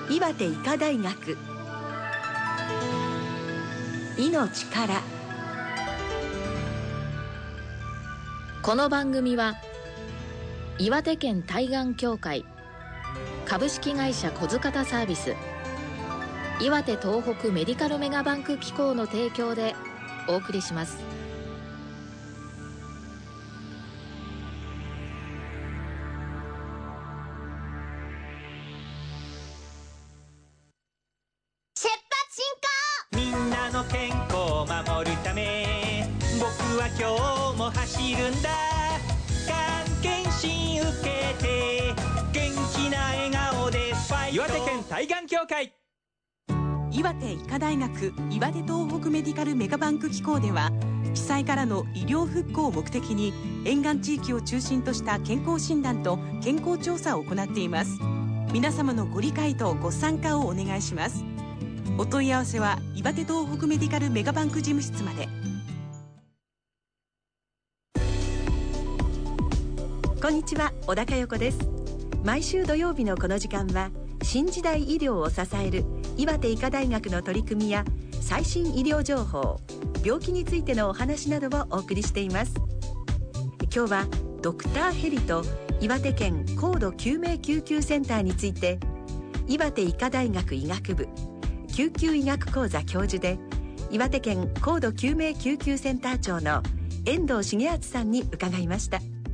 岩手医科大学命から。 この番組は岩手県対岸協会、株式会社小塚田サービス、岩手東北メディカルメガバンク機構の提供でお送りします。 出発進行。みんなの健康を守るため、僕は今日も走るんだ。がん検診受けて元気な笑顔でファイト。岩手県対岸協会。 岩手医科大学岩手東北メディカルメガバンク機構では、被災からの医療復興を目的に沿岸地域を中心とした健康診断と健康調査を行っています。皆様のご理解とご参加をお願いします。お問い合わせは岩手東北メディカルメガバンク事務室まで。 こんにちは、小高代子です。毎週土曜日のこの時間は、新時代医療を支える岩手医科大学の取り組みや最新医療情報、病気についてのお話などをお送りしています。今日はドクターヘリと岩手県高度救命救急センターについて、岩手医科大学医学部救急医学講座教授で岩手県高度救命救急センター長の遠藤重敦さんに伺いました。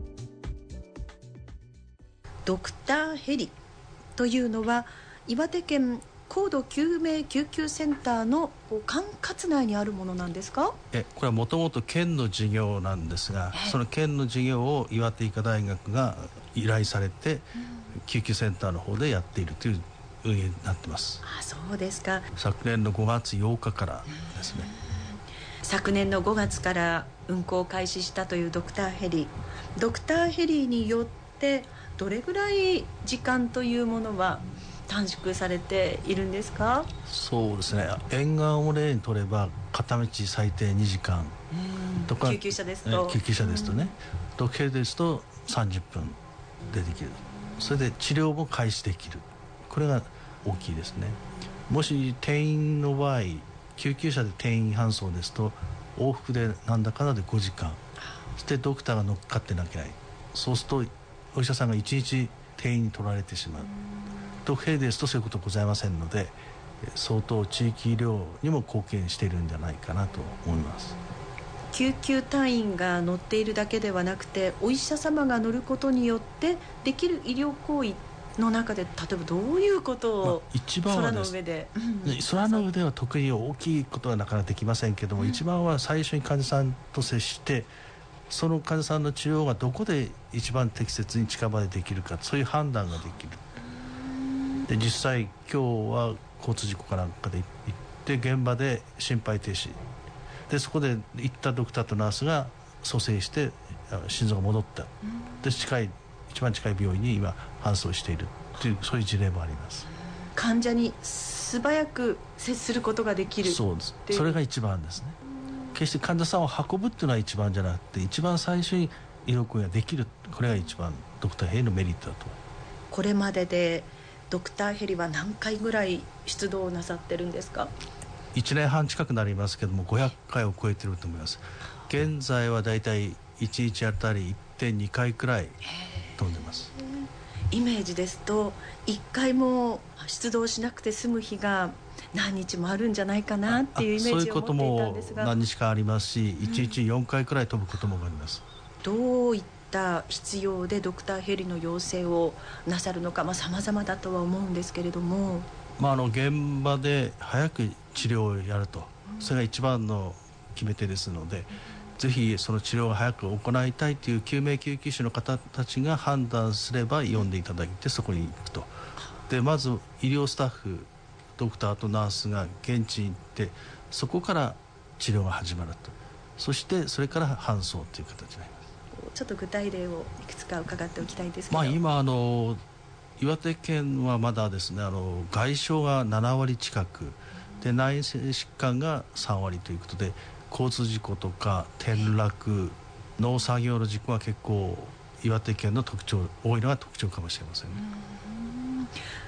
ドクターヘリというのは岩手県高度救命救急センターの管轄内にあるものなんですか？ これはもともと県の事業なんですが、その県の事業を岩手医科大学が依頼されて、救急センターの方でやっているという運営になってます。 そうですか。 昨年の5月8日からですね。 昨年の5月から運行を開始したというドクターヘリ。ドクターヘリによってどれぐらい時間というものは短縮されているんですか？ そうですね、沿岸を例にとれば片道最低2時間とか、 救急車ですとね、ドクヘリですと30分でできる。それで治療も開始できる。これが大きいですね。もし転院の場合、救急車で転院搬送ですと往復でなんだかんだで5時間、そしてドクターが乗っかってなきゃいけない。そうするとお医者さんが1日転院に取られてしまう。ドクヘリですとそういうことございませんので、相当地域医療にも貢献しているんじゃないかなと思います。 救急隊員が乗っているだけではなくて、お医者様が乗ることによってできる医療行為の中で、例えばどういうことを、 一番はです、空の上では特に大きいことはなかなかできませんけども、一番は最初に患者さんと接して、その患者さんの治療がどこで一番適切に近場でできるか、そういう判断ができる。で実際今日は交通事故かなんかで行って現場で心肺停止で、そこで行ったドクターとナースが蘇生して心臓が戻った。で一番近い病院に今搬送しているという、そういう事例もあります。 患者に素早く接することができる。 そうです。それが一番ですね。決して患者さんを運ぶっていうのは一番じゃなくて、一番最初に医療行為ができる、これが一番ドクターヘリのメリットだと。 これまででドクターヘリは何回ぐらい出動なさってるんですか ？1年半近くなりますけども、500回を超えてると思います。現在はだいたい1日あたり 1.2 回くらい飛んでます。 イメージですと1回も出動しなくて済む日が何日もあるんじゃないかなっていうイメージを持っていたんですが、 そういうことも何日かありますし、1日4回くらい飛ぶこともあります。 どういった必要でドクターヘリの要請をなさるのか、様々だとは思うんですけれども、 現場で早く治療をやると、それが一番の決め手ですので、ぜひその治療を早く行いたいという救命救急士の方たちが判断すれば呼んでいただいて、そこに行くと。でまず医療スタッフ、ドクターとナースが現地に行って、そこから治療が始まると。そしてそれから搬送という形になります。 ちょっと具体例をいくつか伺っておきたいんですけど、 今岩手県はまだですね、外傷が7割近くで、内性疾患が3割ということで、交通事故とか転落、農作業の事故が結構岩手県の多いのが特徴かもしれませんね。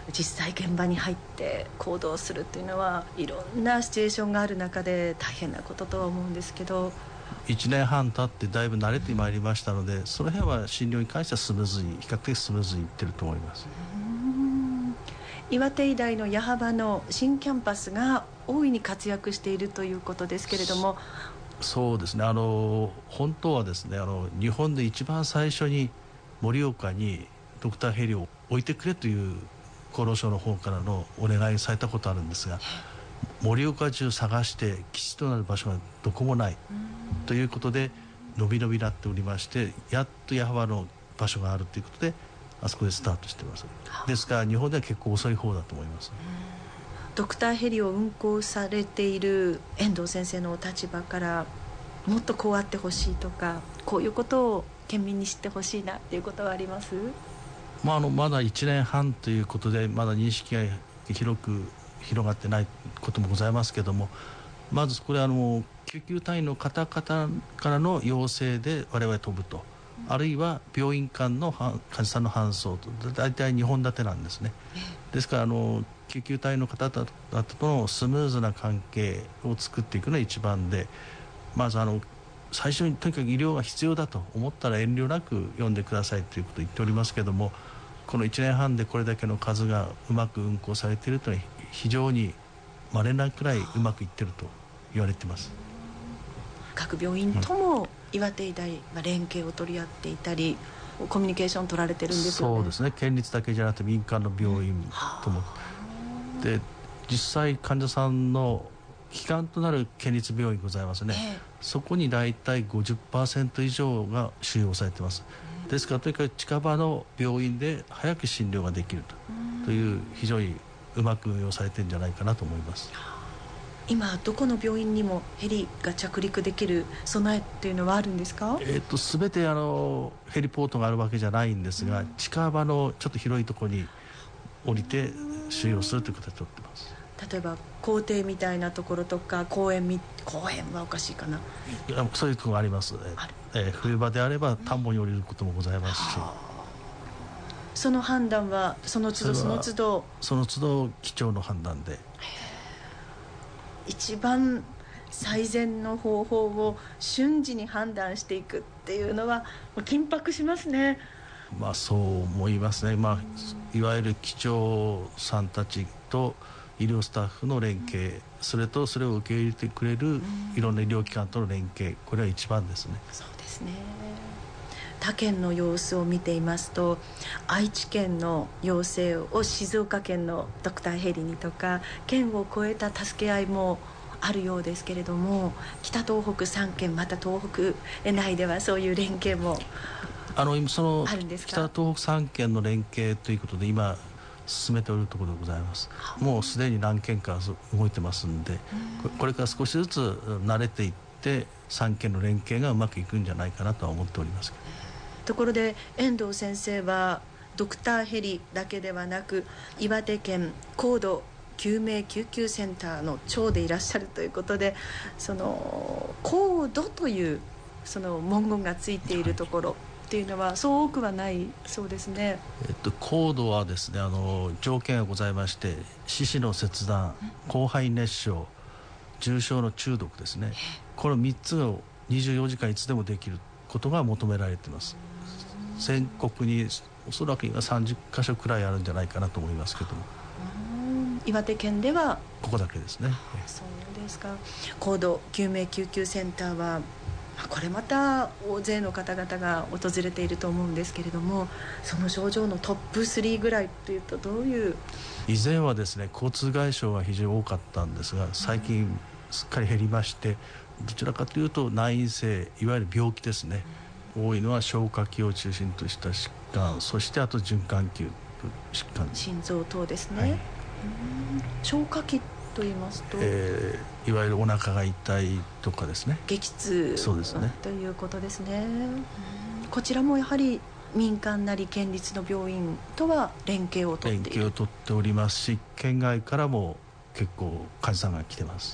実際現場に入って行動するっていうのはいろんなシチュエーションがある中で大変なこととは思うんですけど、 1年半経ってだいぶ慣れてまいりましたので、その辺は診療に関しては比較的スムーズにいってると思います。 岩手医大の矢巾の新キャンパスが大いに活躍しているということですけれども。 そうですね、本当はですね、日本で一番最初に盛岡にドクターヘリを置いてくれという厚労省の方からのお願いされたことあるんですが、盛岡中探して基地となる場所がどこもないということで伸び伸びなっておりまして、やっと矢巾の場所があるということであそこでスタートしています。ですから日本では結構遅い方だと思います。 ドクターヘリを運航されている遠藤先生のお立場から、もっとこうあってほしいとか、こういうことを県民に知ってほしいなっていうことはあります？ まだ1年半ということでまだ認識が広がってないこともございますけども、まずこれ救急隊員の方々からの要請で我々飛ぶと、あるいは病院間の患者さんの搬送と、大体2本立てなんですね。ですから救急隊の方々とのスムーズな関係を作っていくのが一番で、まず最初にとにかく医療が必要だと思ったら遠慮なく呼んでくださいということを言っておりますけども、この1年半でこれだけの数がうまく運行されているというのは非常に稀なくらいうまくいっていると言われています。 各病院とも岩手医大は連携を取り合っていたり、コミュニケーション取られてるんですよね。 そうですね、県立だけじゃなくて民間の病院とも、で実際患者さんの基幹となる県立病院ございますね、そこに大体 50% 以上が収容されています。ですからとにかく近場の病院で早く診療ができるという非常にうまく運用されているんじゃないかなと思います。 今どこの病院にもヘリが着陸できる備えっていうのはあるんですか？ 全てヘリポートがあるわけじゃないんですが、近場のちょっと広いところに降りて収容するということで取ってます。 例えば校庭みたいなところとか公園はおかしいかな、 そういうところがあります。冬場であれば田んぼに降りることもございますし、 その判断はその都度機長の判断で、 一番最善の方法を瞬時に判断していくっていうのは緊迫しますね。 そう思いますね。いわゆる機長さんたちと医療スタッフの連携、それとそれを受け入れてくれるいろんな医療機関との連携、これは一番ですね。 そうですね。他県の様子を見ていますと、愛知県の要請を静岡県のドクターヘリにとか、県を越えた助け合いもあるようですけれども、北東北3県また東北内ではそういう連携もあるんですか？ 北東北3県の連携ということで今進めておるところでございます。もうすでに何件か動いてますんで、これから少しずつ慣れていって3県の連携がうまくいくんじゃないかなとは思っておりますけど。 ところで遠藤先生はドクターヘリだけではなく、岩手県高度救命救急センターの長でいらっしゃるということで、その高度というその文言がついているところっていうのはそう多くはないそうですね。 高度はですね、条件がございまして、四肢の切断、広範囲熱傷、重症の中毒ですね、この3つを24時間いつでもできることが求められています。全国におそらく今30カ所くらいあるんじゃないかなと思いますけども、 岩手県ではここだけですね。 そうですか。高度救命救急センターはこれまた大勢の方々が訪れていると思うんですけれども、その症状のトップ3ぐらいというとどういう？ 以前はですね、交通外傷が非常に多かったんですが、最近すっかり減りまして、どちらかというと内因性、いわゆる病気ですね、多いのは消化器を中心とした疾患、そしてあと循環器疾患、 心臓等ですね、消化器と言いますと、 いわゆるお腹が痛いとかですね、 激痛、 そうですね、 ということですね。こちらもやはり民間なり県立の病院とは連携を取っている。 連携を取っておりますし、県外からも結構患者さんが来てます。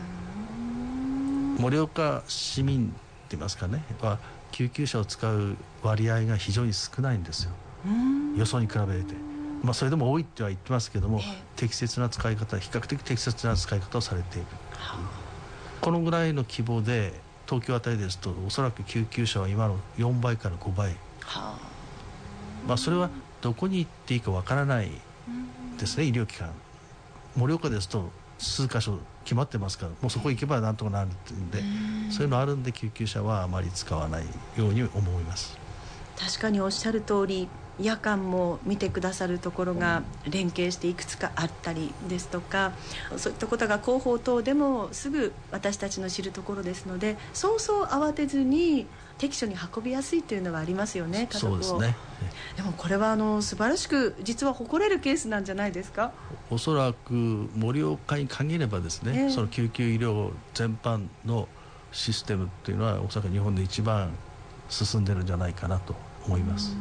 盛岡市民って言いますかねは救急車を使う割合が非常に少ないんですよ、よそに比べて。 それでも多いっては言ってますけども、適切な使い方、比較的適切な使い方をされている、このぐらいの規模で東京あたりですとおそらく救急車は今の4倍から5倍、それはどこに行っていいかわからないですね、医療機関。盛岡ですと数箇所決まってますから、もうそこ行けばなんとかなるっていうんで、そういうのあるんで救急車はあまり使わないように思います。 確かにおっしゃる通り、夜間も見てくださるところが連携していくつかあったりですとか、そういったことが広報等でもすぐ私たちの知るところですので、そうそう慌てずに適所に運びやすいというのはありますよね、家族を。 そうですね。 でもこれは素晴らしく実は誇れるケースなんじゃないですか。 おそらく盛岡に限ればですね、その救急医療全般のシステムっていうのはおそらく日本で一番進んでるんじゃないかなと思います。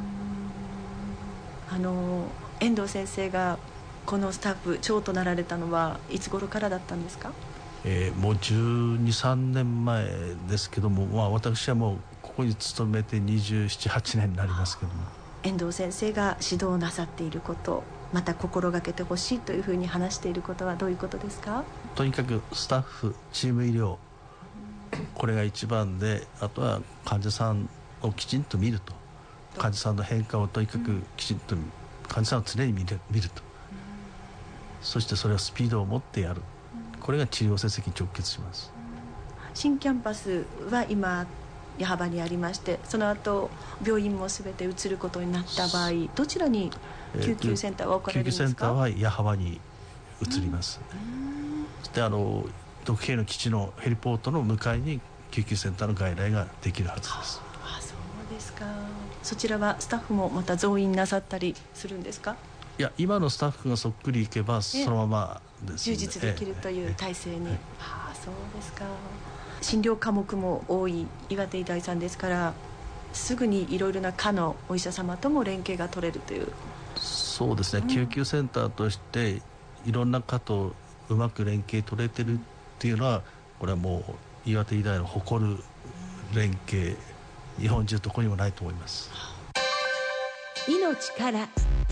遠藤先生がこのスタッフ長となられたのはいつ頃からだったんですか？ もう12、3年前ですけども、私はもうここに勤めて27、8年になりますけども、 遠藤先生が指導なさっていること、また心がけてほしいというふうに話していることはどういうことですか？ とにかくスタッフ、チーム医療、これが一番で、あとは患者さんをきちんと見ると、患者さんの変化をとにかくきちんと患者さんを常に見ると、そしてそれをスピードを持ってやる、これが治療成績に直結します。 新キャンパスは今矢巾にありまして、その後病院も全て移ることになった場合、どちらに救急センターは置かれるんですか？ 救急センターは矢巾に移ります。そして独兵の基地のヘリポートの向かいに救急センターの外来ができるはずです。 そうですか。そちらはスタッフもまた増員なさったりするんですか？ いや、今のスタッフがそっくりいけばそのままです充実できるという体制に、そうですか。診療科目も多い岩手医大さんですから、すぐにいろいろな科のお医者様とも連携が取れるという。 そうですね、救急センターとしていろんな科とうまく連携取れてるっていうのは、これはもう岩手医大の誇る連携、日本中どこにもないと思います。 命から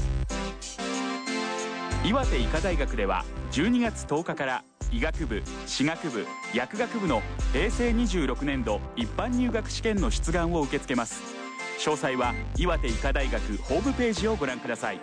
岩手医科大学では12月10日から医学部、歯学部、薬学部の平成26年度一般入学試験の出願を受け付けます。詳細は岩手医科大学ホームページをご覧ください。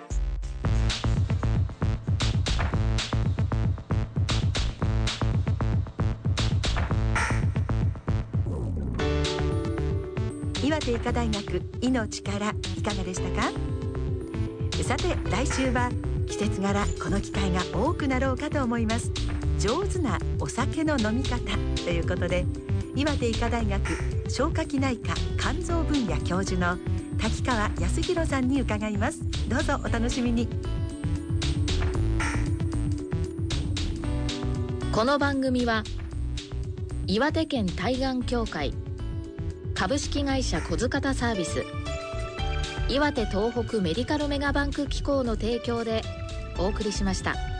岩手医科大学命からいかがでしたか？さて来週は季節柄この機会が多くなろうかと思います。上手なお酒の飲み方ということで、岩手医科大学消化器内科肝臓分野教授の滝川康弘さんに伺います。どうぞお楽しみに。 この番組は岩手県対岸協会、株式会社小塚田サービス、岩手東北メディカルメガバンク機構の提供でお送りしました。